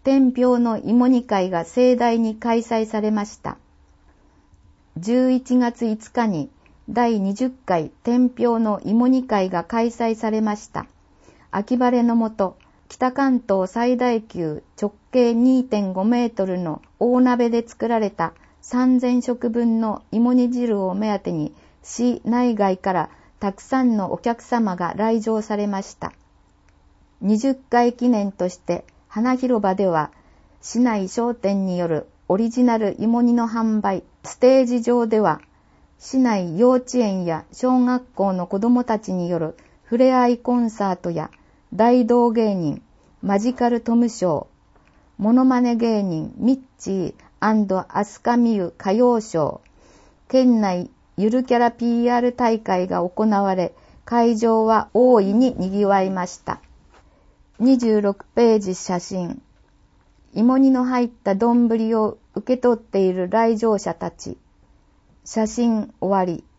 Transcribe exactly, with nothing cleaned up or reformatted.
天平の芋煮会が盛大に開催されました。じゅういちがついつかにだいにじゅっかい天平の芋煮会が開催されました。秋晴れのもと、北関東最大級直径 にてんご メートルの大鍋で作られたさんぜんしょくぶんの芋煮汁を目当てに、市内外からたくさんのお客様が来場されました。にじゅっかい記念として花広場では市内商店によるオリジナル芋煮の販売、ステージ上では市内幼稚園や小学校の子どもたちによるふれあいコンサートや大道芸人、マジカルトムショー、モノマネ芸人ミッチー&アスカミユ歌謡ショー、県内ゆるキャラ ピーアール 大会が行われ、会場は大いに賑わいました。にじゅうろくページ写真。芋煮の入った丼を受け取っている来場者たち。写真終わり。